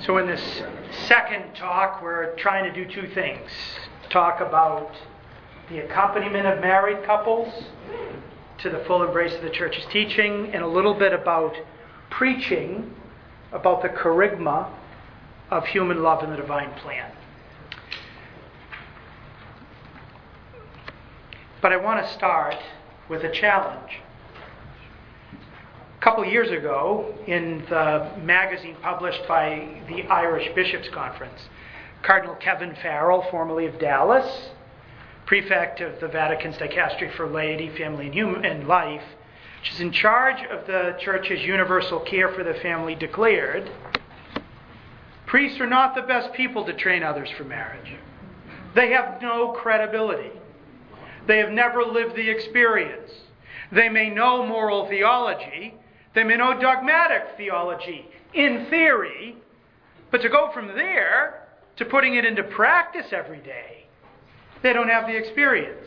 So in this second talk, we're trying to do two things. Talk about the accompaniment of married couples to the full embrace of the Church's teaching, and a little bit about preaching about the charisma of human love and the divine plan. But I want to start with a challenge. A couple years ago, in the magazine published by the Irish Bishops' Conference, Cardinal Kevin Farrell, formerly of Dallas, prefect of the Vatican's Dicastery for Laity, Family, and Life, which is in charge of the Church's universal care for the family, declared, priests are not the best people to train others for marriage. They have no credibility. They have never lived the experience. They may know moral theology. They may know dogmatic theology in theory, but to go from there to putting it into practice every day, they don't have the experience.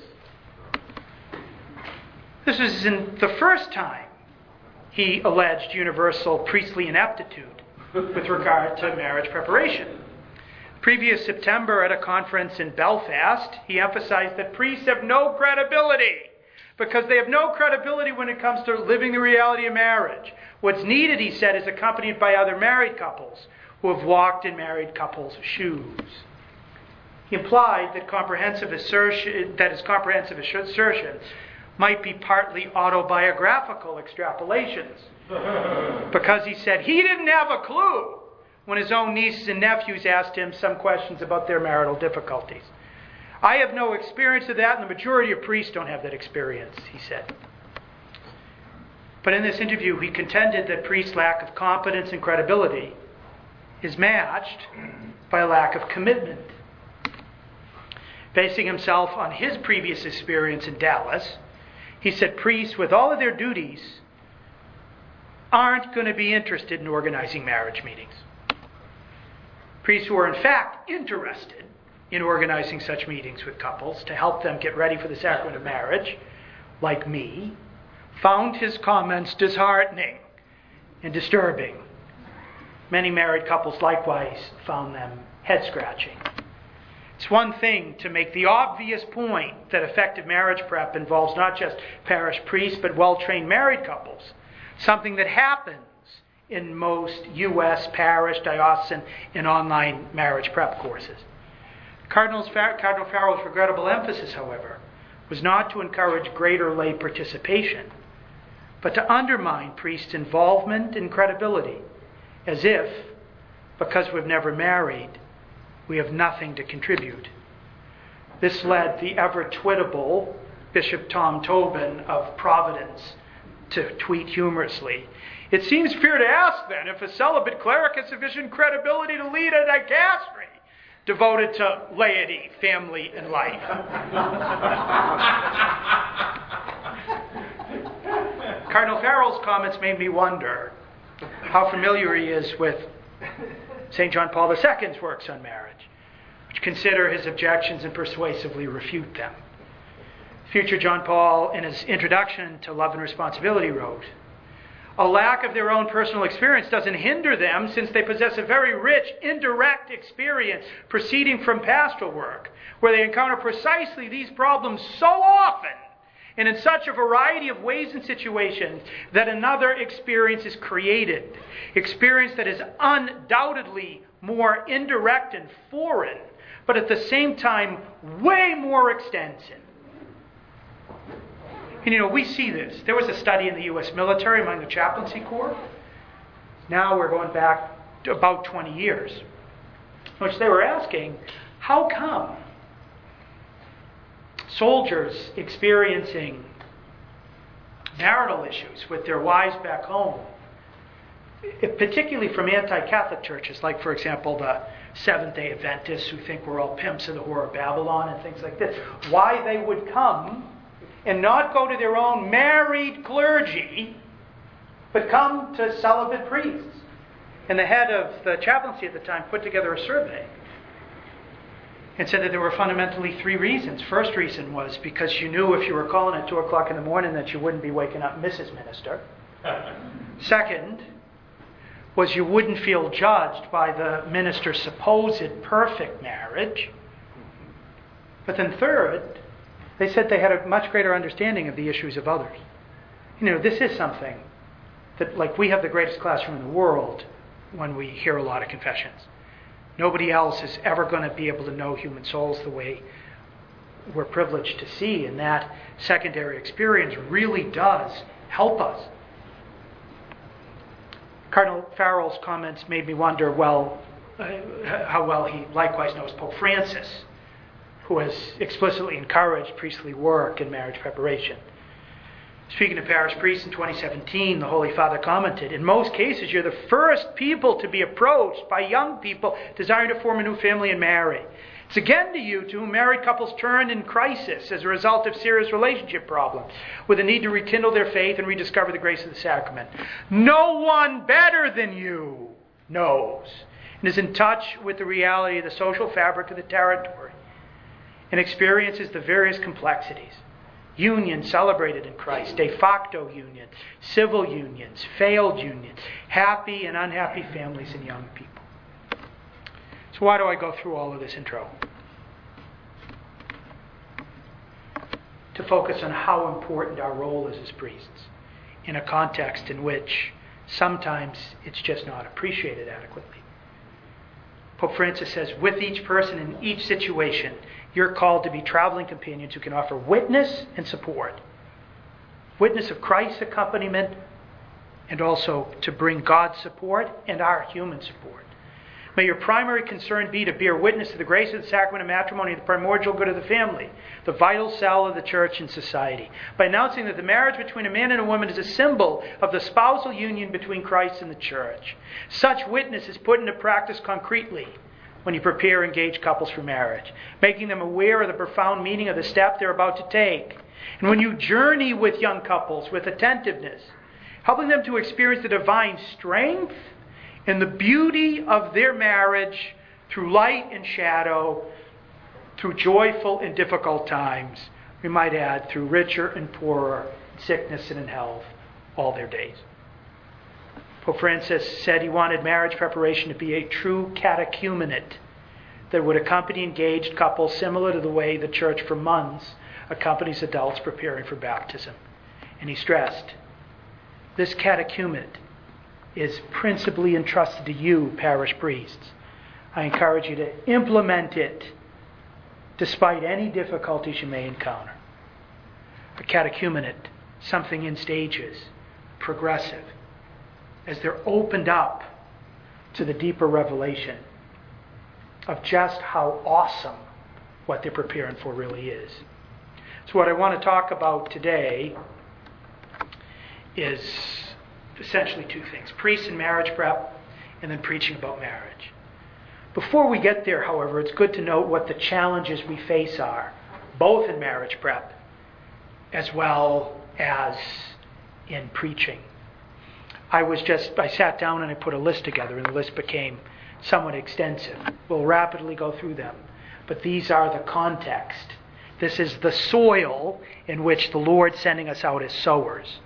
This isn't the first time he alleged universal priestly ineptitude with regard to marriage preparation. Previous September at a conference in Belfast, he emphasized that priests have no credibility because they have no credibility when it comes to living the reality of marriage. What's needed, he said, is accompanied by other married couples who have walked in married couples' shoes. He implied that his comprehensive assertion might be partly autobiographical extrapolations, because he said he didn't have a clue when his own nieces and nephews asked him some questions about their marital difficulties. I have no experience of that, and the majority of priests don't have that experience, he said. But in this interview, he contended that priests' lack of competence and credibility is matched by a lack of commitment. Basing himself on his previous experience in Dallas, he said priests, with all of their duties, aren't going to be interested in organizing marriage meetings. Priests who are in fact interested in organizing such meetings with couples to help them get ready for the sacrament of marriage, like me, found his comments disheartening and disturbing. Many married couples likewise found them head-scratching. It's one thing to make the obvious point that effective marriage prep involves not just parish priests but well-trained married couples, something that happens in most U.S. parish, diocesan, and online marriage prep courses. Cardinal Farrell's regrettable emphasis, however, was not to encourage greater lay participation, but to undermine priests' involvement and credibility, as if, because we've never married, we have nothing to contribute. This led the ever-twittable Bishop Tom Tobin of Providence to tweet humorously, "It seems fair to ask, then, if a celibate cleric has sufficient credibility to lead a dicastery devoted to laity, family, and life." Cardinal Farrell's comments made me wonder how familiar he is with St. John Paul II's works on marriage, which consider his objections and persuasively refute them. Future John Paul, in his introduction to Love and Responsibility, wrote, "A lack of their own personal experience doesn't hinder them, since they possess a very rich, indirect experience proceeding from pastoral work, where they encounter precisely these problems so often and in such a variety of ways and situations that another experience is created, experience that is undoubtedly more indirect and foreign, but at the same time way more extensive." And we see this. There was a study in the U.S. military among the chaplaincy corps. Now we're going back to about 20 years, in which they were asking, how come soldiers experiencing marital issues with their wives back home, particularly from anti-Catholic churches, like, for example, the Seventh-day Adventists who think we're all pimps of the whore of Babylon and things like this, why they would come and not go to their own married clergy, but come to celibate priests. And the head of the chaplaincy at the time put together a survey and said that there were fundamentally three reasons. First reason was because you knew if you were calling at 2 o'clock in the morning that you wouldn't be waking up Mrs. Minister. Second was you wouldn't feel judged by the minister's supposed perfect marriage. But then third, they said they had a much greater understanding of the issues of others. This is something that, like, we have the greatest classroom in the world when we hear a lot of confessions. Nobody else is ever going to be able to know human souls the way we're privileged to see, and that secondary experience really does help us. Cardinal Farrell's comments made me wonder, how well he likewise knows Pope Francis, who has explicitly encouraged priestly work in marriage preparation. Speaking to parish priests in 2017, the Holy Father commented, "In most cases, you're the first people to be approached by young people desiring to form a new family and marry. It's again to you to whom married couples turn in crisis as a result of serious relationship problems, with a need to rekindle their faith and rediscover the grace of the sacrament. No one better than you knows and is in touch with the reality of the social fabric of the territory and experiences the various complexities. Unions celebrated in Christ, de facto unions, civil unions, failed unions, happy and unhappy families and young people." So why do I go through all of this intro? To focus on how important our role is as priests in a context in which sometimes it's just not appreciated adequately. Pope Francis says, with each person in each situation, you're called to be traveling companions who can offer witness and support. Witness of Christ's accompaniment, and also to bring God's support and our human support. May your primary concern be to bear witness to the grace of the sacrament of matrimony and the primordial good of the family, the vital cell of the church and society, by announcing that the marriage between a man and a woman is a symbol of the spousal union between Christ and the church. Such witness is put into practice concretely when you prepare engaged couples for marriage, making them aware of the profound meaning of the step they're about to take. And when you journey with young couples with attentiveness, helping them to experience the divine strength and the beauty of their marriage through light and shadow, through joyful and difficult times, we might add, through richer and poorer, sickness and in health, all their days. Pope Francis said he wanted marriage preparation to be a true catechumenate that would accompany engaged couples similar to the way the Church for months accompanies adults preparing for baptism. And he stressed, this catechumenate is principally entrusted to you, parish priests. I encourage you to implement it despite any difficulties you may encounter. A catechumenate, something in stages, progressive, as they're opened up to the deeper revelation of just how awesome what they're preparing for really is. So what I want to talk about today is essentially two things: priests and marriage prep, and then preaching about marriage. Before we get there, however, it's good to note what the challenges we face are, both in marriage prep as well as in preaching. I sat down and I put a list together, and the list became somewhat extensive. We'll rapidly go through them, but these are the context. This is the soil in which the Lord's sending us out as sowers.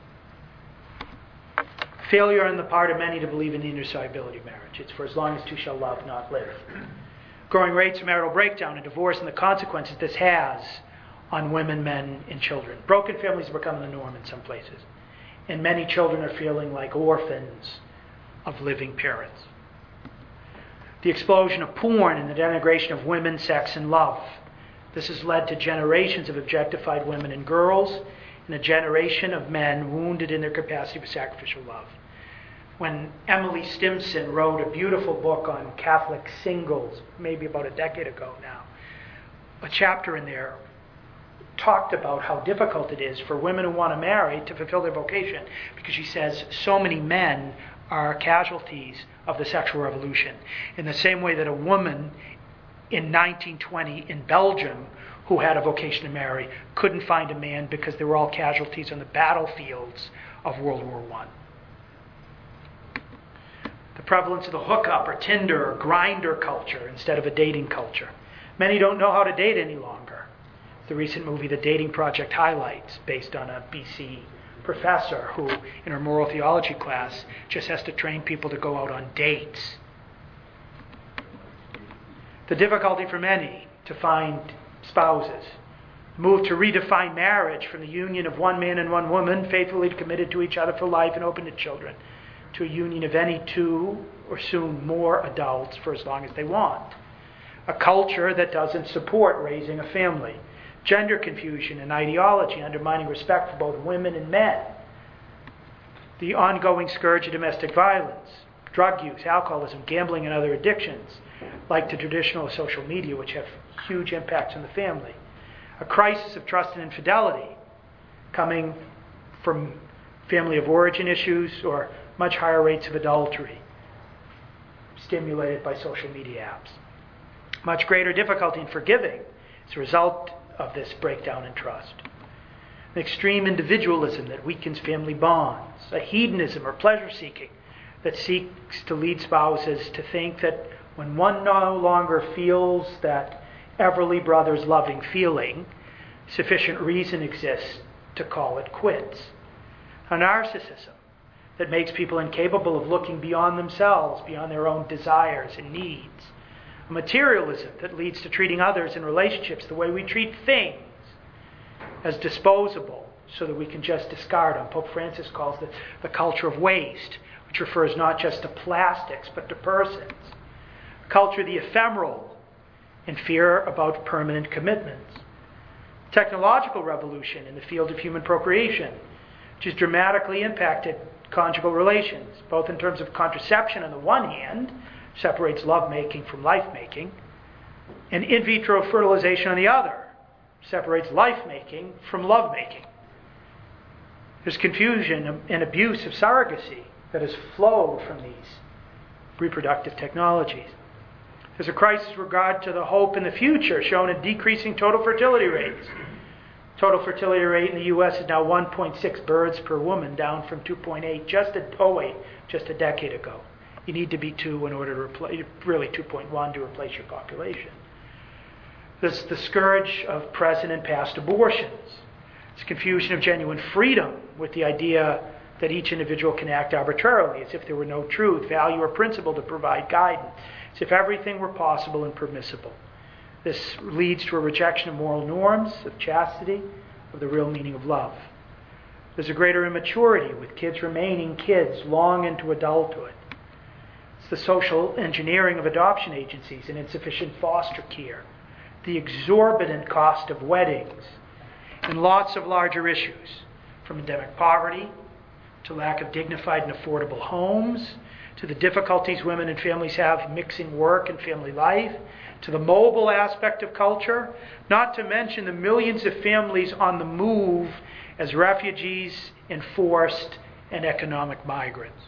Failure on the part of many to believe in the indissolubility of marriage. It's for as long as two shall love, not live. Growing rates of marital breakdown and divorce and the consequences this has on women, men, and children. Broken families are becoming the norm in some places. And many children are feeling like orphans of living parents. The explosion of porn and the denigration of women, sex, and love. This has led to generations of objectified women and girls, and a generation of men wounded in their capacity for sacrificial love. When Emily Stimson wrote a beautiful book on Catholic singles, maybe about a decade ago now, a chapter in there talked about how difficult it is for women who want to marry to fulfill their vocation, because she says so many men are casualties of the sexual revolution. In the same way that a woman in 1920 in Belgium who had a vocation to marry couldn't find a man because they were all casualties on the battlefields of World War I. The prevalence of the hookup or Tinder or Grindr culture instead of a dating culture. Many don't know how to date any longer. The recent movie The Dating Project highlights, based on a BC professor who, in her moral theology class, just has to train people to go out on dates. The difficulty for many to find spouses. Move to redefine marriage from the union of one man and one woman, faithfully committed to each other for life and open to children, to a union of any two or soon more adults for as long as they want. A culture that doesn't support raising a family. Gender confusion and ideology undermining respect for both women and men. The ongoing scourge of domestic violence, drug use, alcoholism, gambling, and other addictions, like the traditional social media, which have huge impacts on the family. A crisis of trust and infidelity coming from family of origin issues or much higher rates of adultery stimulated by social media apps. Much greater difficulty in forgiving as a result of this breakdown in trust. An extreme individualism that weakens family bonds. A hedonism or pleasure-seeking that seeks to lead spouses to think that when one no longer feels that Everly Brothers loving feeling, sufficient reason exists to call it quits. A narcissism that makes people incapable of looking beyond themselves, beyond their own desires and needs. A materialism that leads to treating others in relationships the way we treat things, as disposable, so that we can just discard them. Pope Francis calls it the culture of waste, which refers not just to plastics, but to persons. A culture of the ephemeral and fear about permanent commitments. Technological revolution in the field of human procreation, which has dramatically impacted conjugal relations, both in terms of contraception on the one hand, separates lovemaking from life-making, and in vitro fertilization on the other, separates life-making from love-making. There's confusion and abuse of surrogacy that has flowed from these reproductive technologies. There's a crisis with regard to the hope in the future, shown in decreasing total fertility rates. Total fertility rate in the U.S. is now 1.6 births per woman, down from 2.8 just a decade ago. You need to be 2 in order to replace, really 2.1 to replace your population. There's the scourge of present and past abortions. It's confusion of genuine freedom with the idea that each individual can act arbitrarily, as if there were no truth, value, or principle to provide guidance, as if everything were possible and permissible. This leads to a rejection of moral norms, of chastity, of the real meaning of love. There's a greater immaturity, with kids remaining kids long into adulthood. It's the social engineering of adoption agencies and insufficient foster care, the exorbitant cost of weddings, and lots of larger issues, from endemic poverty to lack of dignified and affordable homes, to the difficulties women and families have mixing work and family life, to the mobile aspect of culture, not to mention the millions of families on the move as refugees, enforced, and economic migrants.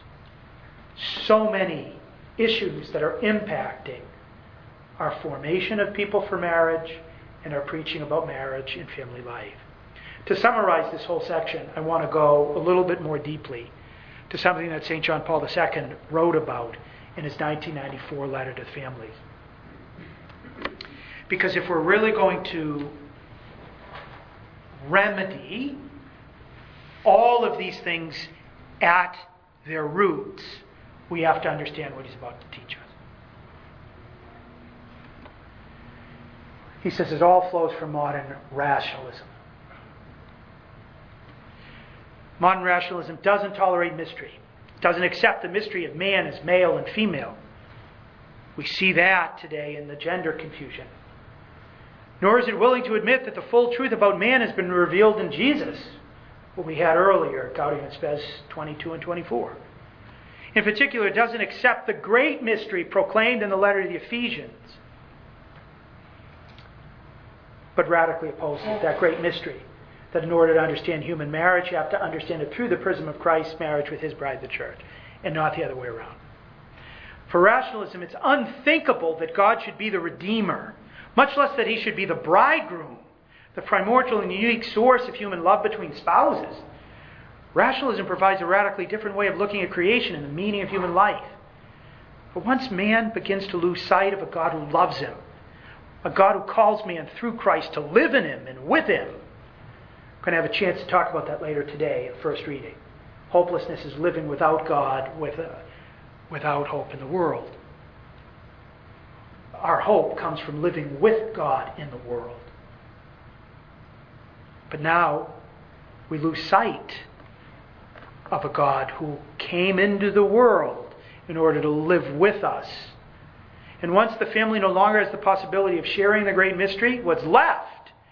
So many issues that are impacting our formation of people for marriage and our preaching about marriage and family life. To summarize this whole section, I want to go a little bit more deeply to something that St. John Paul II wrote about in his 1994 letter to families. Because if we're really going to remedy all of these things at their roots, we have to understand what he's about to teach us. He says it all flows from modern rationalism. Modern rationalism doesn't tolerate mystery. It doesn't accept the mystery of man as male and female. We see that today in the gender confusion. Nor is it willing to admit that the full truth about man has been revealed in Jesus, what we had earlier, Gaudium et Spes 22 and 24. In particular, it doesn't accept the great mystery proclaimed in the letter to the Ephesians, but radically opposes that great mystery, that in order to understand human marriage, you have to understand it through the prism of Christ's marriage with his bride, the church, and not the other way around. For rationalism, it's unthinkable that God should be the Redeemer, much less that he should be the bridegroom, the primordial and unique source of human love between spouses. Rationalism provides a radically different way of looking at creation and the meaning of human life. But once man begins to lose sight of a God who loves him, a God who calls man through Christ to live in him and with him, We're going to have a chance to talk about that later today in first reading. Hopelessness is living without God, without hope in the world. Our hope comes from living with God in the world. But now we lose sight of a God who came into the world in order to live with us. And once the family no longer has the possibility of sharing the great mystery, what's left?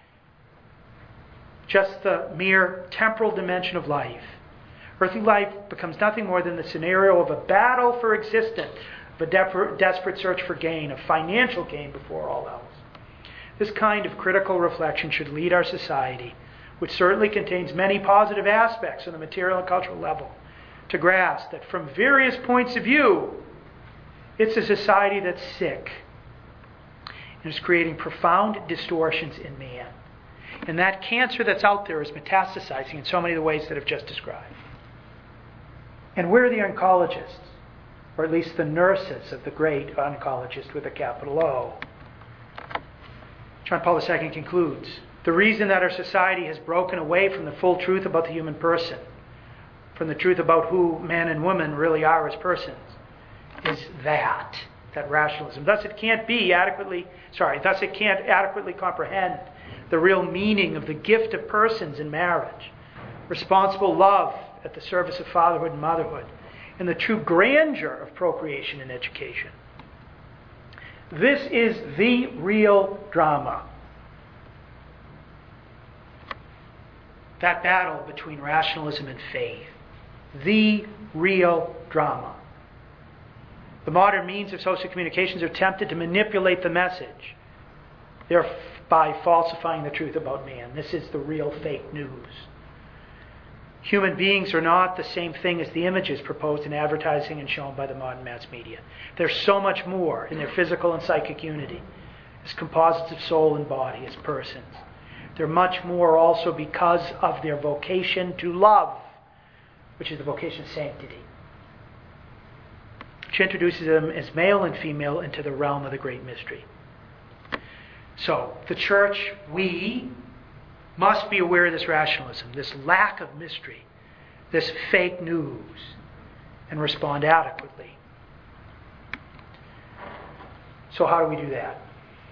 Just the mere temporal dimension of life. Earthly life becomes nothing more than the scenario of a battle for existence, of a desperate search for gain, of financial gain before all else. This kind of critical reflection should lead our society, which certainly contains many positive aspects on the material and cultural level, to grasp that from various points of view, it's a society that's sick and is creating profound distortions in man. And that cancer that's out there is metastasizing in so many of the ways that I've just described. And we're the oncologists, or at least the nurses of the great oncologist with a capital O. John Paul II concludes, the reason that our society has broken away from the full truth about the human person, from the truth about who man and woman really are as persons, is that rationalism. Thus it can't adequately comprehend the real meaning of the gift of persons in marriage, responsible love at the service of fatherhood and motherhood, and the true grandeur of procreation and education. This is the real drama. That battle between rationalism and faith. The real drama. The modern means of social communications are tempted to manipulate the message, thereby falsifying the truth about man. This is the real fake news. Human beings are not the same thing as the images proposed in advertising and shown by the modern mass media. There's so much more in their physical and psychic unity, as composites of soul and body, as persons. They're much more also because of their vocation to love, which is the vocation of sanctity, which introduces them as male and female into the realm of the great mystery. So, the church, we must be aware of this rationalism, this lack of mystery, this fake news, and respond adequately. So how do we do that?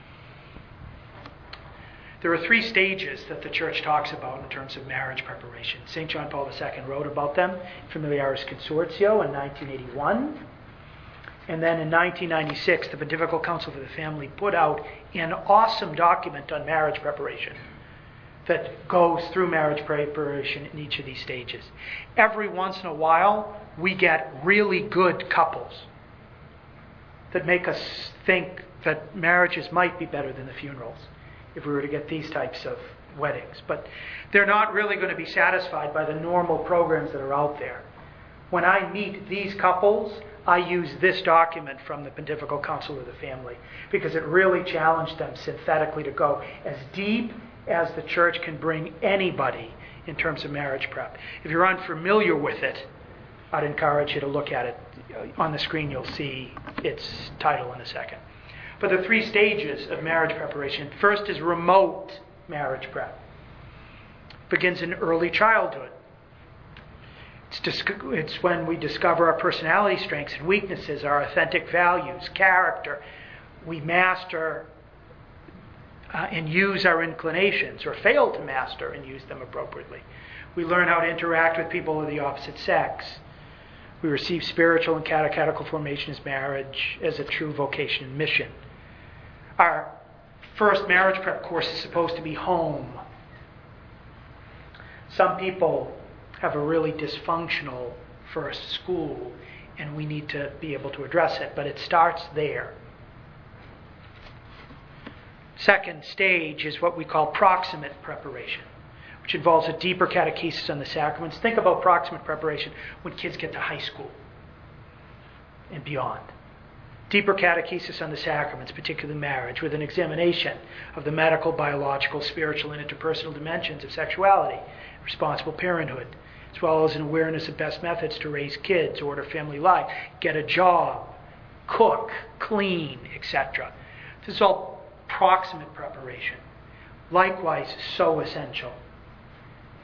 There are 3 stages that the church talks about in terms of marriage preparation. St. John Paul II wrote about them in Familiaris Consortio in 1981. And then in 1996, the Pontifical Council for the Family put out an awesome document on marriage preparation that goes through marriage preparation in each of these stages. Every once in a while, we get really good couples that make us think that marriages might be better than the funerals if we were to get these types of weddings. But they're not really going to be satisfied by the normal programs that are out there. When I meet these couples, I use this document from the Pontifical Council of the Family because it really challenged them synthetically to go as deep as the church can bring anybody in terms of marriage prep. If you're unfamiliar with it, I'd encourage you to look at it. On the screen you'll see its title in a second. But the 3 stages of marriage preparation. First is remote marriage prep. It begins in early childhood. It's when we discover our personality strengths and weaknesses, our authentic values, character. We master and use our inclinations, or fail to master and use them appropriately. We learn how to interact with people of the opposite sex. We receive spiritual and catechetical formation as marriage as a true vocation and mission. Our first marriage prep course is supposed to be home. Some people have a really dysfunctional first school, and we need to be able to address it, but it starts there. Second stage is what we call proximate preparation, which involves a deeper catechesis on the sacraments. Think about proximate preparation when kids get to high school and beyond. Deeper catechesis on the sacraments, particularly marriage, with an examination of the medical, biological, spiritual, and interpersonal dimensions of sexuality, responsible parenthood, as well as an awareness of best methods to raise kids, order family life, get a job, cook, clean, etc. This is all proximate preparation. Likewise, so essential.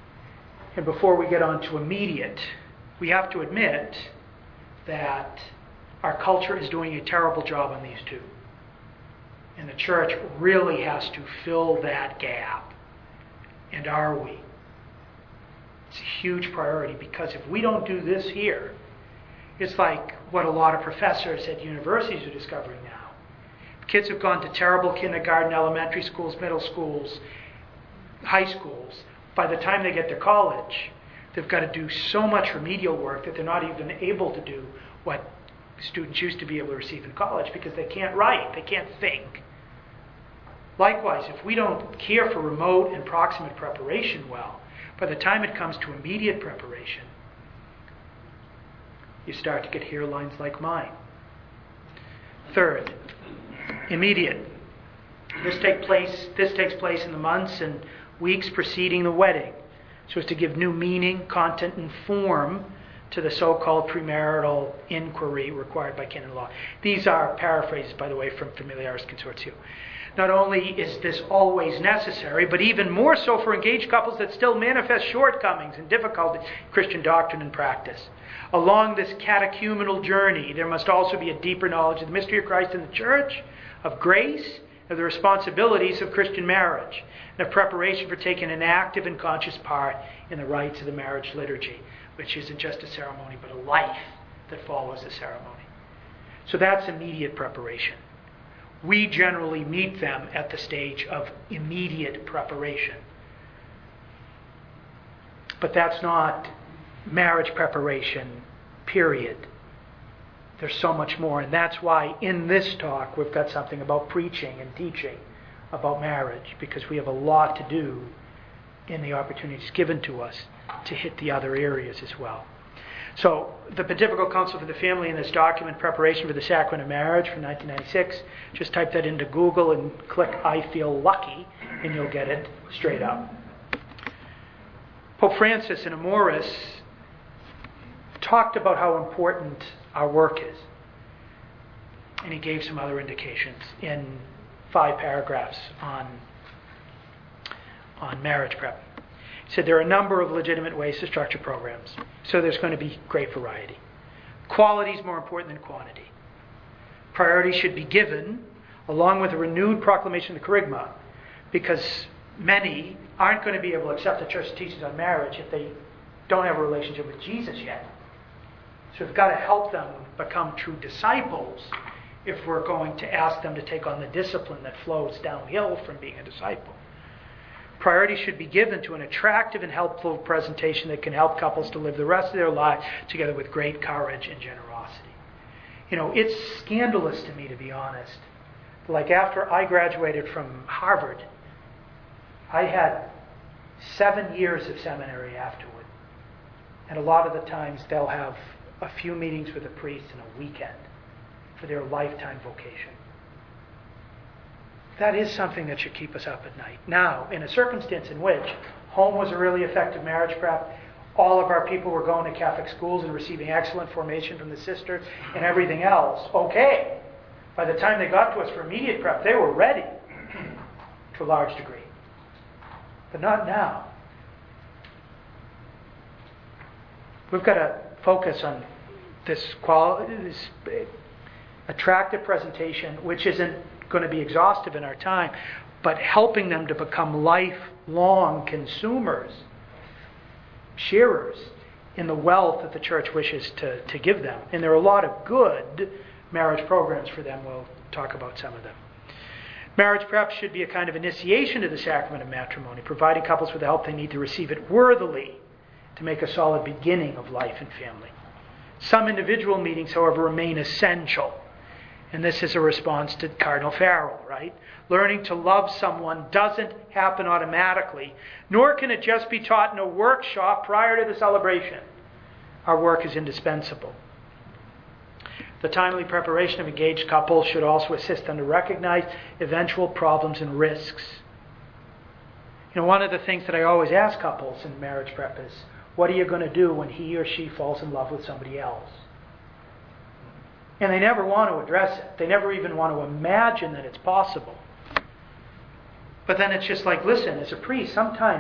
And before we get on to immediate, we have to admit that our culture is doing a terrible job on these two. And the church really has to fill that gap. And are we? It's a huge priority, because if we don't do this here, it's like what a lot of professors at universities are discovering now. Kids have gone to terrible kindergarten, elementary schools, middle schools, high schools. By the time they get to college, they've got to do so much remedial work that they're not even able to do what students used to be able to receive in college, because they can't write, they can't think. Likewise, if we don't care for remote and proximate preparation well, by the time it comes to immediate preparation, you start to get hairlines like mine. Third, immediate. This takes place in the months and weeks preceding the wedding, so as to give new meaning, content, and form to the so-called premarital inquiry required by canon law. These are paraphrases, by the way, from Familiaris Consortio. Not only is this always necessary, but even more so for engaged couples that still manifest shortcomings and difficulties in Christian doctrine and practice. Along this catechumenal journey, there must also be a deeper knowledge of the mystery of Christ in the church, of grace, of the responsibilities of Christian marriage, and of preparation for taking an active and conscious part in the rites of the marriage liturgy, which isn't just a ceremony, but a life that follows the ceremony. So that's immediate preparation. We generally meet them at the stage of immediate preparation. But that's not marriage preparation, period. There's so much more, and that's why in this talk we've got something about preaching and teaching about marriage, because we have a lot to do in the opportunities given to us to hit the other areas as well. So, the Pontifical Council for the Family in this document, Preparation for the Sacrament of Marriage from 1996, just type that into Google and click I Feel Lucky, and you'll get it straight up. Pope Francis in Amoris talked about how important our work is. And he gave some other indications in 5 paragraphs on marriage prep. He said there are a number of legitimate ways to structure programs, so there's going to be great variety. Quality is more important than quantity. Priority should be given, along with a renewed proclamation of the Kerygma, because many aren't going to be able to accept the Church's teachings on marriage if they don't have a relationship with Jesus yet. So we've got to help them become true disciples if we're going to ask them to take on the discipline that flows downhill from being a disciple. Priority should be given to an attractive and helpful presentation that can help couples to live the rest of their lives together with great courage and generosity. You know, it's scandalous to me, to be honest. Like after I graduated from Harvard, I had 7 years of seminary afterward. And a lot of the times they'll have a few meetings with a priest in a weekend for their lifetime vocation. That is something that should keep us up at night. Now, in a circumstance in which home was a really effective marriage prep, all of our people were going to Catholic schools and receiving excellent formation from the sisters and everything else, okay. By the time they got to us for immediate prep, they were ready to a large degree. But not now. We've got to focus on this attractive presentation, which isn't going to be exhaustive in our time, but helping them to become lifelong consumers, sharers in the wealth that the Church wishes to give them. And there are a lot of good marriage programs for them. We'll talk about some of them. Marriage prep should be a kind of initiation to the sacrament of matrimony, providing couples with the help they need to receive it worthily to make a solid beginning of life and family. Some individual meetings, however, remain essential. And this is a response to Cardinal Farrell, right? Learning to love someone doesn't happen automatically, nor can it just be taught in a workshop prior to the celebration. Our work is indispensable. The timely preparation of engaged couples should also assist them to recognize eventual problems and risks. You know, one of the things that I always ask couples in marriage prep is, what are you going to do when he or she falls in love with somebody else? And they never want to address it. They never even want to imagine that it's possible. But then it's just like, listen, as a priest, sometimes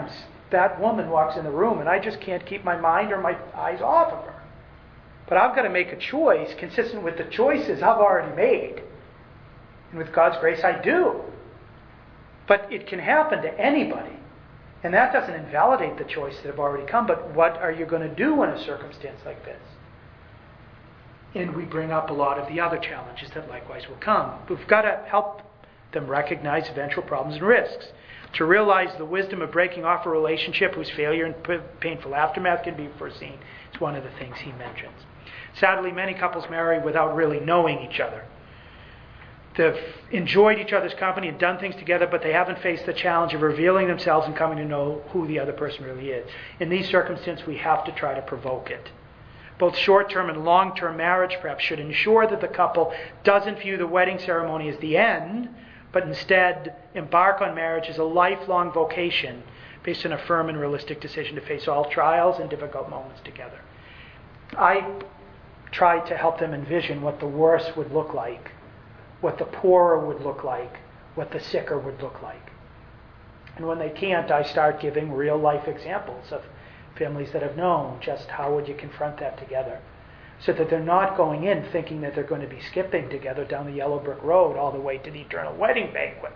that woman walks in the room and I just can't keep my mind or my eyes off of her. But I've got to make a choice consistent with the choices I've already made. And with God's grace, I do. But it can happen to anybody. And that doesn't invalidate the choices that have already come. But what are you going to do in a circumstance like this? And we bring up a lot of the other challenges that likewise will come. We've got to help them recognize eventual problems and risks. To realize the wisdom of breaking off a relationship whose failure and painful aftermath can be foreseen. It's one of the things he mentions. Sadly, many couples marry without really knowing each other. They've enjoyed each other's company and done things together, but they haven't faced the challenge of revealing themselves and coming to know who the other person really is. In these circumstances, we have to try to provoke it. Both short-term and long-term marriage prep should ensure that the couple doesn't view the wedding ceremony as the end, but instead embark on marriage as a lifelong vocation based on a firm and realistic decision to face all trials and difficult moments together. I try to help them envision what the worse would look like, what the poorer would look like, what the sicker would look like. And when they can't, I start giving real-life examples of families that have known just how would you confront that together, so that they're not going in thinking that they're going to be skipping together down the yellow brick road all the way to the eternal wedding banquet.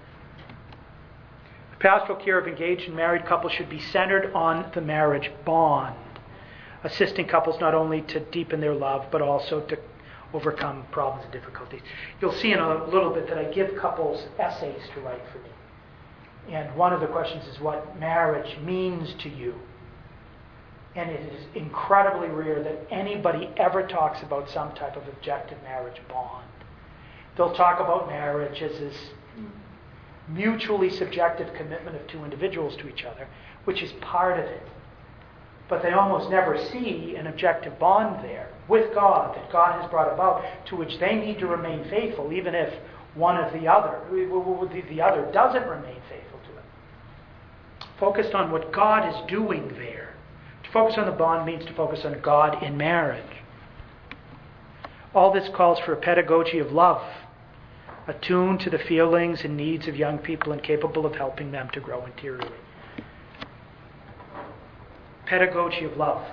The pastoral care of engaged and married couples should be centered on the marriage bond, assisting couples not only to deepen their love, but also to overcome problems and difficulties. You'll see in a little bit that I give couples essays to write for me. And one of the questions is what marriage means to you. And it is incredibly rare that anybody ever talks about some type of objective marriage bond. They'll talk about marriage as this mutually subjective commitment of two individuals to each other, which is part of it. But they almost never see an objective bond there with God that God has brought about, to which they need to remain faithful, even if one of the other doesn't remain faithful to it. Focused on what God is doing there. To focus on the bond means to focus on God in marriage. All this calls for a pedagogy of love, attuned to the feelings and needs of young people and capable of helping them to grow interiorly. Pedagogy of love.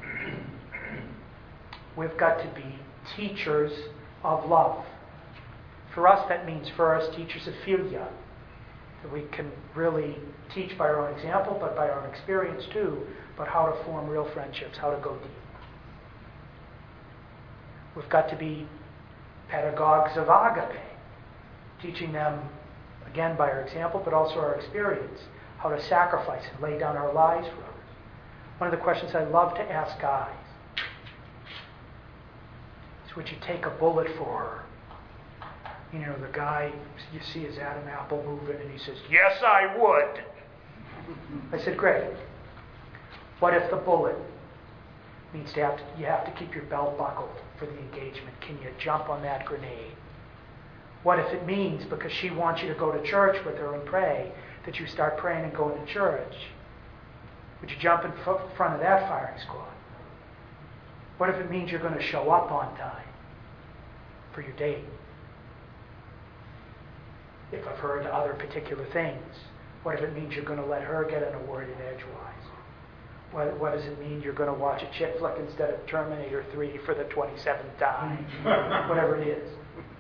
We've got to be teachers of love. For us, that means first teachers of philia, that we can really teach by our own example, but by our own experience too, but how to form real friendships, how to go deep. We've got to be pedagogues of agape, teaching them, again by our example, but also our experience, how to sacrifice and lay down our lives for others. One of the questions I love to ask guys is, would you take a bullet for her? You know, the guy, you see his Adam Apple moving, and he says, yes, I would. I said, great. What if the bullet means you have to keep your belt buckled for the engagement? Can you jump on that grenade? What if it means, because she wants you to go to church with her and pray, that you start praying and going to church? Would you jump in front of that firing squad? What if it means you're going to show up on time for your date? If I've heard other particular things, what if it means you're going to let her get in a word in edgewise? What does it mean you're going to watch a chick flick instead of Terminator 3 for the 27th time? Whatever it is.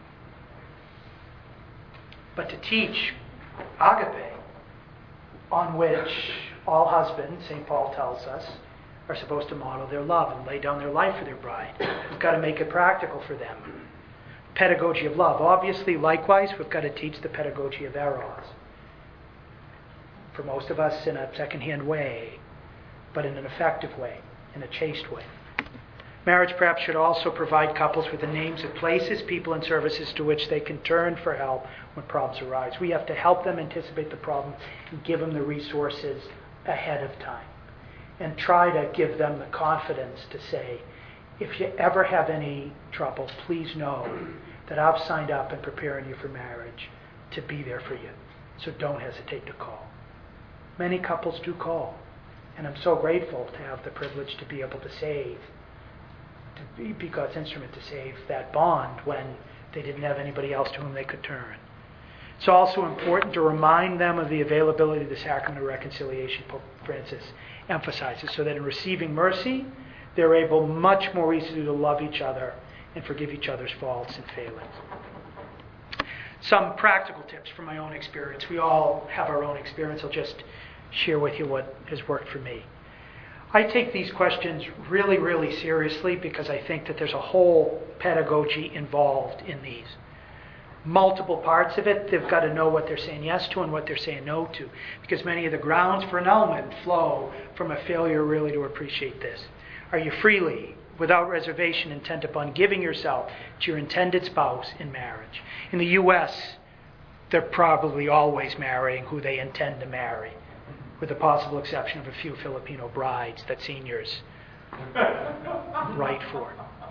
But to teach agape, on which all husbands, St. Paul tells us, are supposed to model their love and lay down their life for their bride. We've got to make it practical for them. Pedagogy of love. Obviously, likewise, we've got to teach the pedagogy of eros. For most of us, in a second-hand way, but in an effective way, in a chaste way. Marriage perhaps should also provide couples with the names of places, people, and services to which they can turn for help when problems arise. We have to help them anticipate the problem and give them the resources ahead of time. And try to give them the confidence to say, if you ever have any trouble, please know that I've signed up and preparing you for marriage to be there for you. So don't hesitate to call. Many couples do call. And I'm so grateful to have the privilege to be able to save, to be God's instrument to save that bond when they didn't have anybody else to whom they could turn. It's also important to remind them of the availability of the sacrament of reconciliation, Pope Francis emphasizes, so that in receiving mercy, they're able much more easily to love each other and forgive each other's faults and failings. Some practical tips from my own experience. We all have our own experience. I'll just share with you what has worked for me. I take these questions really, really seriously because I think that there's a whole pedagogy involved in these. Multiple parts of it, they've got to know what they're saying yes to and what they're saying no to, because many of the grounds for annulment flow from a failure really to appreciate this. Are you freely, without reservation, intent upon giving yourself to your intended spouse in marriage? In the U.S., they're probably always marrying who they intend to marry, with the possible exception of a few Filipino brides that seniors write for.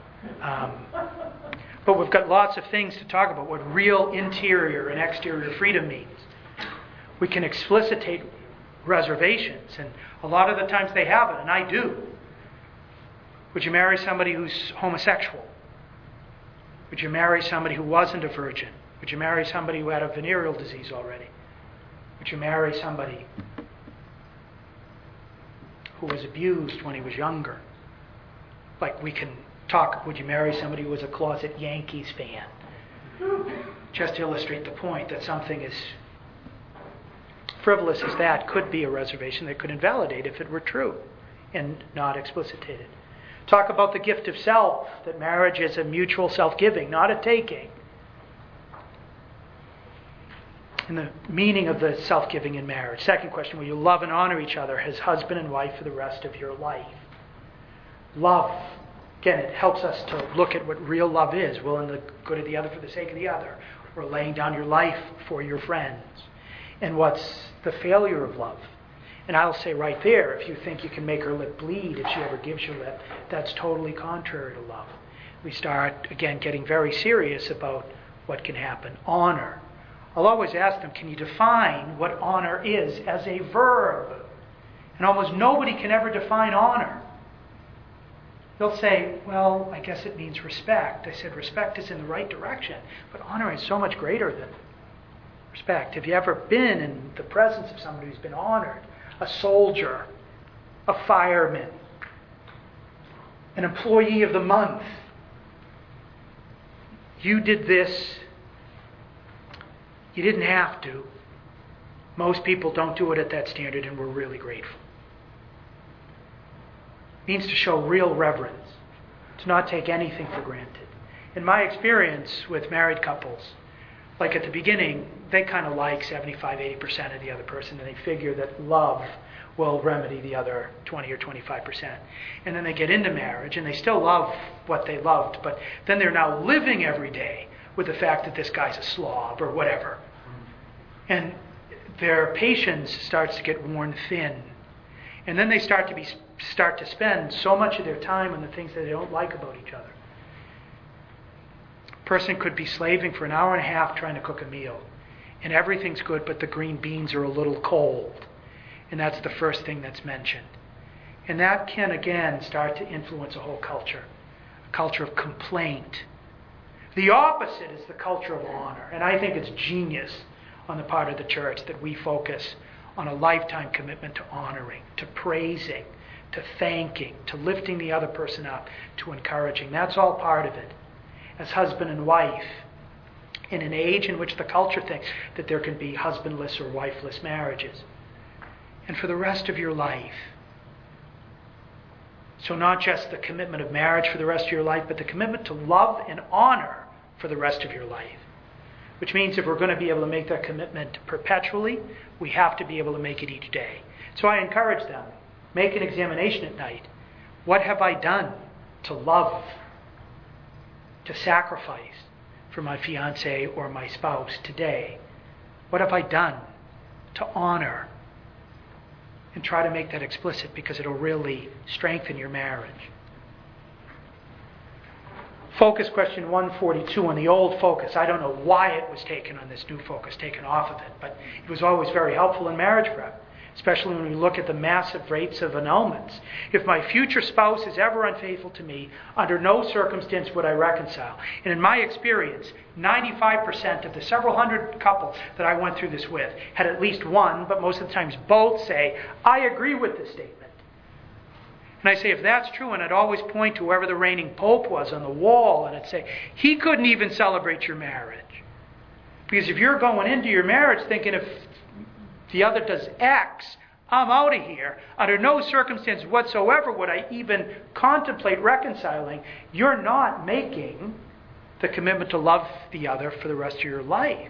But we've got lots of things to talk about, what real interior and exterior freedom means. We can explicitate reservations, and a lot of the times they have it, and I do. Would you marry somebody who's homosexual? Would you marry somebody who wasn't a virgin? Would you marry somebody who had a venereal disease already? Would you marry somebody who was abused when he was younger? Like we can talk, would you marry somebody who was a closet Yankees fan? Just to illustrate the point that something as frivolous as that could be a reservation that could invalidate if it were true and not explicitated. Talk about the gift of self, that marriage is a mutual self-giving, not a taking. And the meaning of the self-giving in marriage. Second question, will you love and honor each other as husband and wife for the rest of your life? Love. Again, it helps us to look at what real love is, willing the good of the other for the sake of the other, or laying down your life for your friends. And what's the failure of love? And I'll say right there, if you think you can make her lip bleed if she ever gives you lip, that's totally contrary to love. We start, again, getting very serious about what can happen. Honor. I'll always ask them, can you define what honor is as a verb? And almost nobody can ever define honor. They'll say, well, I guess it means respect. I said, respect is in the right direction, but honor is so much greater than respect. Have you ever been in the presence of somebody who's been honored? A soldier, a fireman, an employee of the month. You did this. You didn't have to. Most people don't do it at that standard, and we're really grateful. It means to show real reverence, to not take anything for granted. In my experience with married couples, like at the beginning, they kind of like 75-80% of the other person, and they figure that love will remedy the other 20 or 25%. And then they get into marriage, and they still love what they loved, but then they're now living every day with the fact that this guy's a slob or whatever. And their patience starts to get worn thin. And then they start to spend so much of their time on the things that they don't like about each other. A person could be slaving for an hour and a half trying to cook a meal, and everything's good, but the green beans are a little cold. And that's the first thing that's mentioned. And that can, again, start to influence a whole culture, a culture of complaint. The opposite is the culture of honor. And I think it's genius on the part of the church that we focus on a lifetime commitment to honoring, to praising, to thanking, to lifting the other person up, to encouraging. That's all part of it. As husband and wife, in an age in which the culture thinks that there can be husbandless or wifeless marriages. And for the rest of your life. So not just the commitment of marriage for the rest of your life, but the commitment to love and honor for the rest of your life. Which means if we're going to be able to make that commitment perpetually, we have to be able to make it each day. So I encourage them, make an examination at night. What have I done to love, to sacrifice for my fiancé or my spouse today? What have I done to honor? And try to make that explicit, because it'll really strengthen your marriage. Focus question 142 on the old focus. I don't know why it was taken on this new focus, taken off of it, but it was always very helpful in marriage prep. especially when we look at the massive rates of annulments. If my future spouse is ever unfaithful to me, under no circumstance would I reconcile. And in my experience, 95% of the several hundred couples that I went through this with had at least one, but most of the times both say, I agree with this statement. And I say, if that's true, and I'd always point to whoever the reigning pope was on the wall, and I'd say, he couldn't even celebrate your marriage. Because if you're going into your marriage thinking if the other does X, I'm out of here, under no circumstance whatsoever would I even contemplate reconciling, you're not making the commitment to love the other for the rest of your life.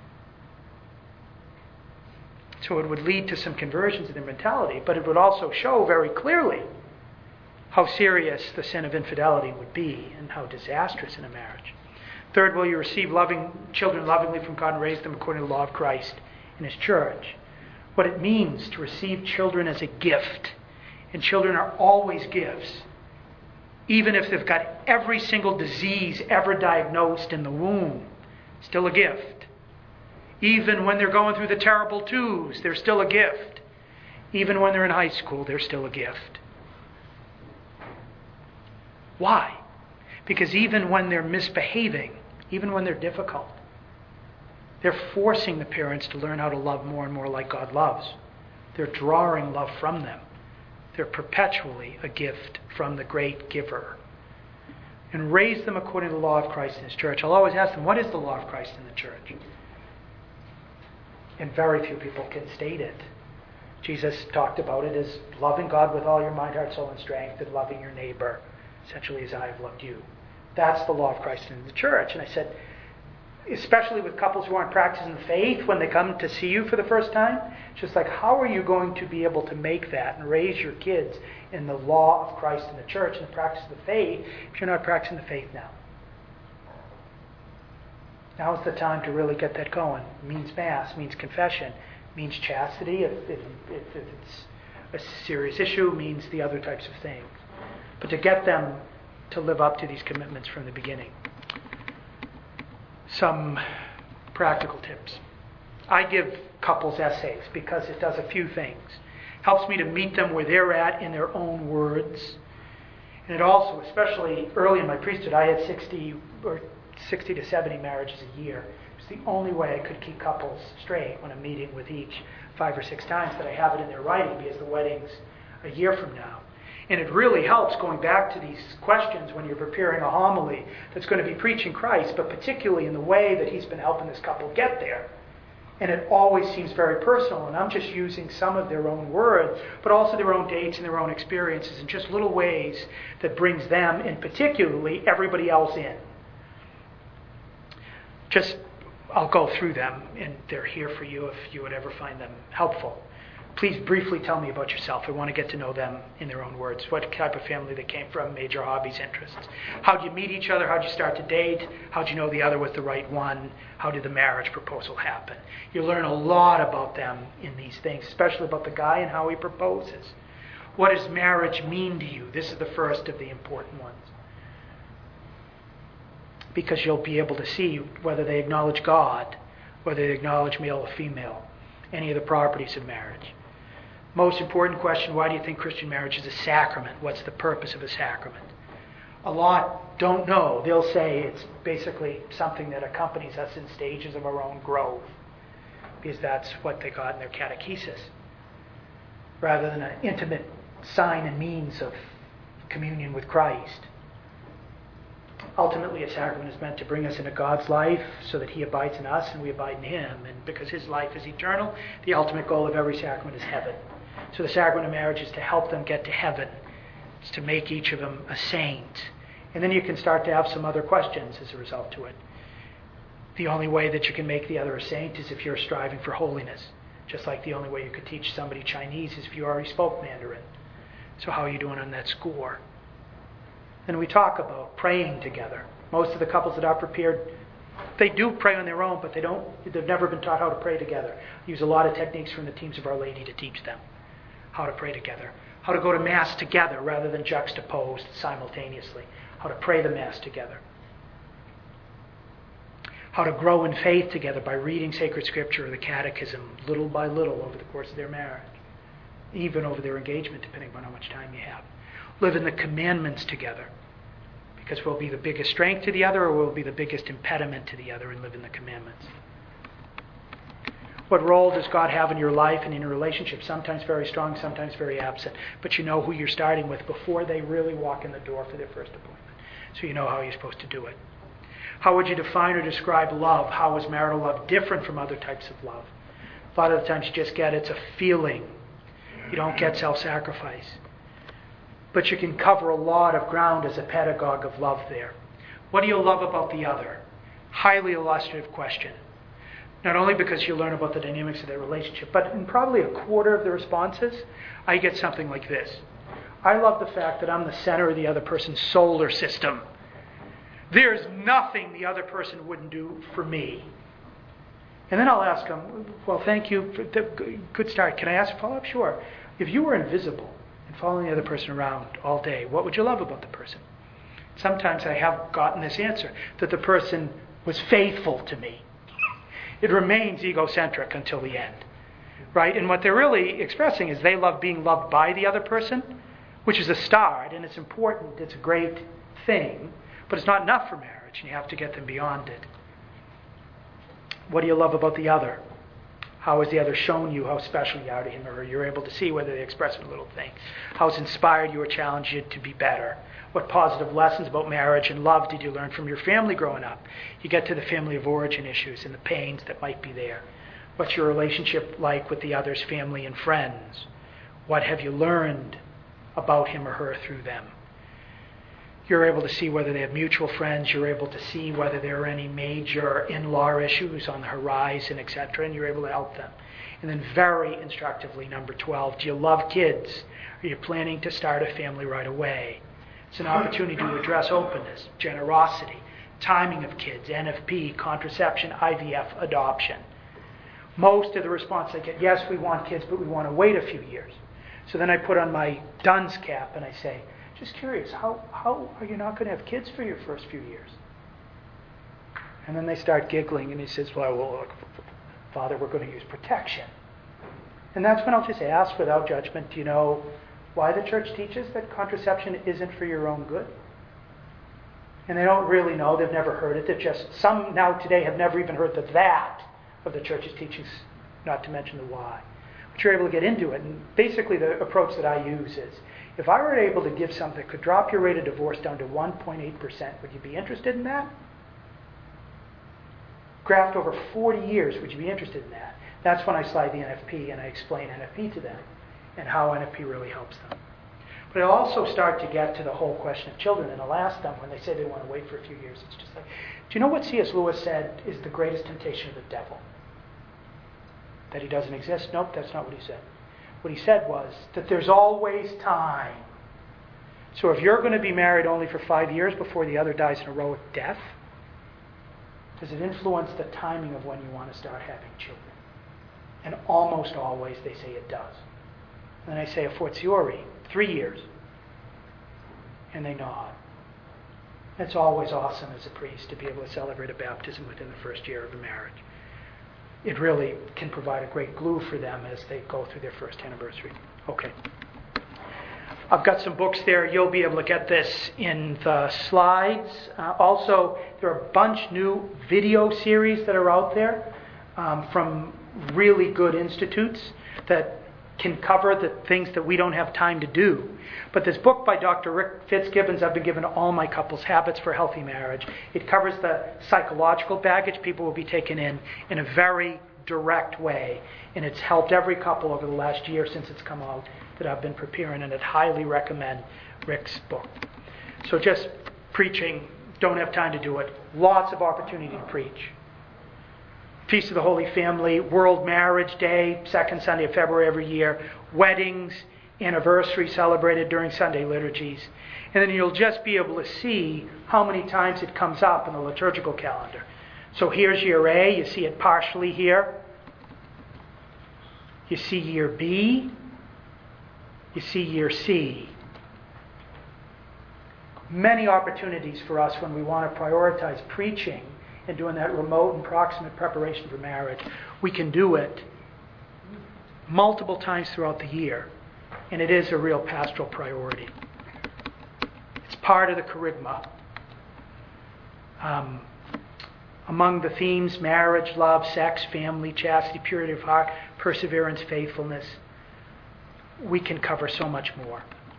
So it would lead to some conversions in their mentality, but it would also show very clearly how serious the sin of infidelity would be and how disastrous in a marriage. Third, will you receive children lovingly from God and raise them according to the law of Christ in His church? What it means to receive children as a gift. And children are always gifts. Even if they've got every single disease ever diagnosed in the womb, still a gift. Even when they're going through the terrible twos, they're still a gift. Even when they're in high school, they're still a gift. Why? Because even when they're misbehaving, even when they're difficult, they're forcing the parents to learn how to love more and more like God loves. They're drawing love from them. They're perpetually a gift from the great giver. And raise them according to the law of Christ in His church. I'll always ask them, what is the law of Christ in the church? And very few people can state it. Jesus talked about it as loving God with all your mind, heart, soul, and strength, and loving your neighbor essentially as I have loved you. That's the law of Christ in the church. And I said, especially with couples who aren't practicing the faith when they come to see you for the first time, it's just like, how are you going to be able to make that and raise your kids in the law of Christ in the church and the practice of the faith if you're not practicing the faith now? Now's the time to really get that going. It means Mass, means confession, means chastity if it's a serious issue, means the other types of things. But to get them to live up to these commitments from the beginning. Some practical tips. I give couples essays because it does a few things. Helps me to meet them where they're at in their own words. And it also, especially early in my priesthood, I had 60 to 70 marriages a year. It's the only way I could keep couples straight when I'm meeting with each 5 or 6 times that I have it in their writing, because the wedding's a year from now. And it really helps going back to these questions when you're preparing a homily that's going to be preaching Christ, but particularly in the way that He's been helping this couple get there. And it always seems very personal, and I'm just using some of their own words, but also their own dates and their own experiences, and just little ways that brings them, and particularly everybody else in. I'll go through them, and they're here for you if you would ever find them helpful. Please briefly tell me about yourself. I want to get to know them in their own words. What type of family they came from, major hobbies, interests. How did you meet each other? How did you start to date? How did you know the other was the right one? How did the marriage proposal happen? You learn a lot about them in these things, especially about the guy and how he proposes. What does marriage mean to you? This is the first of the important ones. Because you'll be able to see whether they acknowledge God, whether they acknowledge male or female, any of the properties of marriage. Most important question, why do you think Christian marriage is a sacrament? What's the purpose of a sacrament? A lot don't know. They'll say it's basically something that accompanies us in stages of our own growth, because that's what they got in their catechesis, rather than an intimate sign and means of communion with Christ. Ultimately, a sacrament is meant to bring us into God's life so that He abides in us and we abide in Him. And because His life is eternal, the ultimate goal of every sacrament is heaven. So the sacrament of marriage is to help them get to heaven. It's to make each of them a saint. And then you can start to have some other questions as a result to it. The only way that you can make the other a saint is if you're striving for holiness. Just like the only way you could teach somebody Chinese is if you already spoke Mandarin. So how are you doing on that score? Then we talk about praying together. Most of the couples that are prepared, they do pray on their own, but they've never been taught how to pray together. I use a lot of techniques from the teams of Our Lady to teach them how to pray together. How to go to Mass together rather than juxtaposed simultaneously. How to pray the Mass together. How to grow in faith together by reading sacred scripture or the catechism little by little over the course of their marriage. even over their engagement, depending on how much time you have. Live in the commandments together, because we'll be the biggest strength to the other, or we'll be the biggest impediment to the other, and live in the commandments. What role does God have in your life and in your relationship? Sometimes very strong, sometimes very absent. But you know who you're starting with before they really walk in the door for their first appointment. So you know how you're supposed to do it. How would you define or describe love? How is marital love different from other types of love? A lot of the times you just get it's a feeling. You don't get self-sacrifice. But you can cover a lot of ground as a pedagogue of love there. What do you love about the other? Highly illustrative question. Not only because you learn about the dynamics of their relationship, but in probably a quarter of the responses, I get something like this. I love the fact that I'm the center of the other person's solar system. There's nothing the other person wouldn't do for me. And then I'll ask them, well, thank you for the good start. Can I ask a follow-up? Sure. If you were invisible and following the other person around all day, what would you love about the person? Sometimes I have gotten this answer, that the person was faithful to me. It remains egocentric until the end, right? And what they're really expressing is they love being loved by the other person, which is a start, and it's important. It's a great thing, but it's not enough for marriage, and you have to get them beyond it. What do you love about the other? How has the other shown you how special you are to him or her? You're able to see whether they express in little things. How has inspired you or challenged you to be better? What positive lessons about marriage and love did you learn from your family growing up? You get to the family of origin issues and the pains that might be there. What's your relationship like with the other's family and friends? What have you learned about him or her through them? You're able to see whether they have mutual friends. You're able to see whether there are any major in-law issues on the horizon, etc., and you're able to help them. And then very instructively, number 12, do you love kids? Are you planning to start a family right away? It's an opportunity to address openness, generosity, timing of kids, NFP, contraception, IVF, adoption. Most of the response I get, yes, we want kids, but we want to wait a few years. So then I put on my dunce cap and I say, just curious, how are you not going to have kids for your first few years? And then they start giggling and he says, well, look, Father, we're going to use protection. And that's when I'll just ask without judgment, do you know why the church teaches that contraception isn't for your own good? And they don't really know. They've never heard it. They're just, some now today have never even heard the that of the church's teachings, not to mention the why. But you're able to get into it. And basically the approach that I use is, if I were able to give something that could drop your rate of divorce down to 1.8%, would you be interested in that? Graft over 40 years, would you be interested in that? That's when I slide the NFP and I explain NFP to them and how NFP really helps them. But I also start to get to the whole question of children, and I'll ask them when they say they want to wait for a few years. It's just like, do you know what C.S. Lewis said is the greatest temptation of the devil? That he doesn't exist? Nope, that's not what he said. What he said was that there's always time. So if you're going to be married only for 5 years before the other dies in heroic death, does it influence the timing of when you want to start having children? And almost always they say it does. And then I say a fortiori, 3 years. And they nod. It's always awesome as a priest to be able to celebrate a baptism within the first year of a marriage. It really can provide a great glue for them as they go through their first anniversary. Okay. I've got some books there. You'll be able to get this in the slides. Also, there are a bunch new video series that are out there from really good institutes that can cover the things that we don't have time to do. But this book by Dr. Rick Fitzgibbons, I've been given to all my couples, Habits for Healthy Marriage. It covers the psychological baggage people will be taken in a very direct way. And it's helped every couple over the last year since it's come out that I've been preparing, and I'd highly recommend Rick's book. So just preaching, don't have time to do it. Lots of opportunity to preach. Feast of the Holy Family, World Marriage Day, second Sunday of February every year, weddings, anniversaries celebrated during Sunday liturgies. And then you'll just be able to see how many times it comes up in the liturgical calendar. So here's year A, you see it partially here. You see year B, you see year C. Many opportunities for us when we want to prioritize preaching and doing that remote and proximate preparation for marriage. We can do it multiple times throughout the year. and it is a real pastoral priority. It's part of the kerygma. Among the themes, marriage, love, sex, family, chastity, purity of heart, perseverance, faithfulness, we can cover so much more.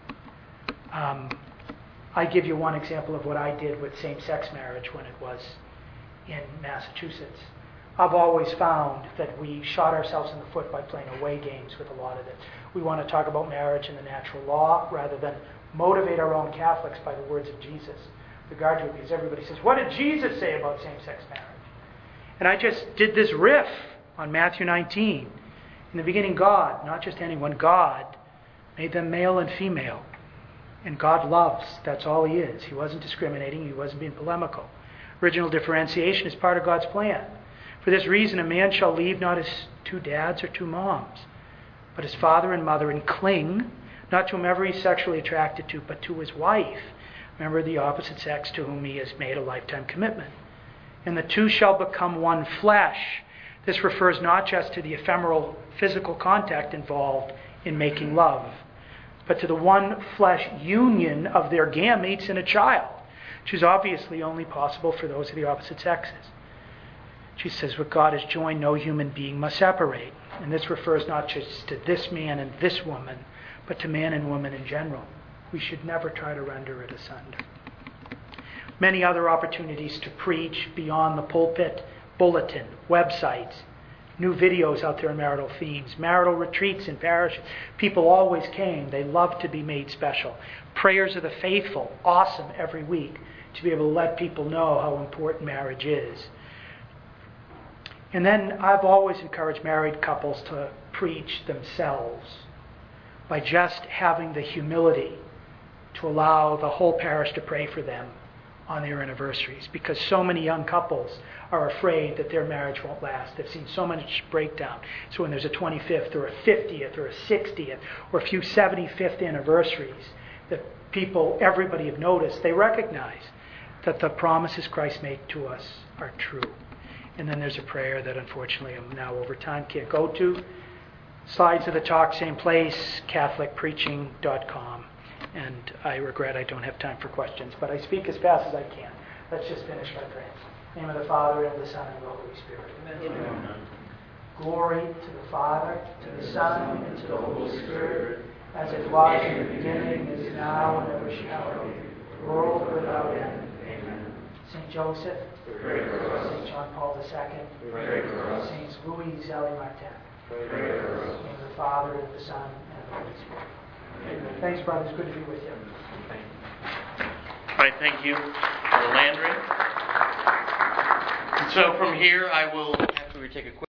I give you one example of what I did with same-sex marriage when it was in Massachusetts. I've always found that we shot ourselves in the foot by playing away games with a lot of it. We want to talk about marriage and the natural law rather than motivate our own Catholics by the words of Jesus. The guard because everybody says, what did Jesus say about same-sex marriage? And I just did this riff on Matthew 19. In the beginning, God, not just anyone, God made them male and female. And God loves. That's all He is. He wasn't discriminating. He wasn't being polemical. Original differentiation is part of God's plan. For this reason, a man shall leave not his two dads or two moms, but his father and mother, and cling, not to whomever he's sexually attracted to, but to his wife. Remember, the opposite sex to whom he has made a lifetime commitment. And the two shall become one flesh. This refers not just to the ephemeral physical contact involved in making love, but to the one flesh union of their gametes in a child, which is obviously only possible for those of the opposite sexes. She says, what God has joined, no human being must separate. And this refers not just to this man and this woman, but to man and woman in general. We should never try to render it asunder. Many other opportunities to preach beyond the pulpit, bulletin, websites, new videos out there on marital themes, marital retreats in parishes. People always came. They loved to be made special. Prayers of the faithful, awesome every week, to be able to let people know how important marriage is. And then I've always encouraged married couples to preach themselves by just having the humility to allow the whole parish to pray for them on their anniversaries, because so many young couples are afraid that their marriage won't last. They've seen so much breakdown. So when there's a 25th or a 50th or a 60th or a few 75th anniversaries that everybody have noticed, they recognize that the promises Christ made to us are true. And then there's a prayer that unfortunately I'm now over time can't go to. Slides of the talk, same place, catholicpreaching.com. And I regret I don't have time for questions, but I speak as fast as I can. Let's just finish by praying. In the name of the Father, and of the Son, and of the Holy Spirit. Amen. Glory to the Father, to the Son, and to the Holy Spirit, as it was in the beginning, is now, and ever shall be, world without end. Amen. St. Joseph, St. John Paul II, Saints Louis Zélie Martin. In the name of the Father, and of the Son, and of the Holy Spirit. Amen. Thanks, brothers. Good to be with you. All right, thank you, Brother Landry. And so from here, I will, after we take a quick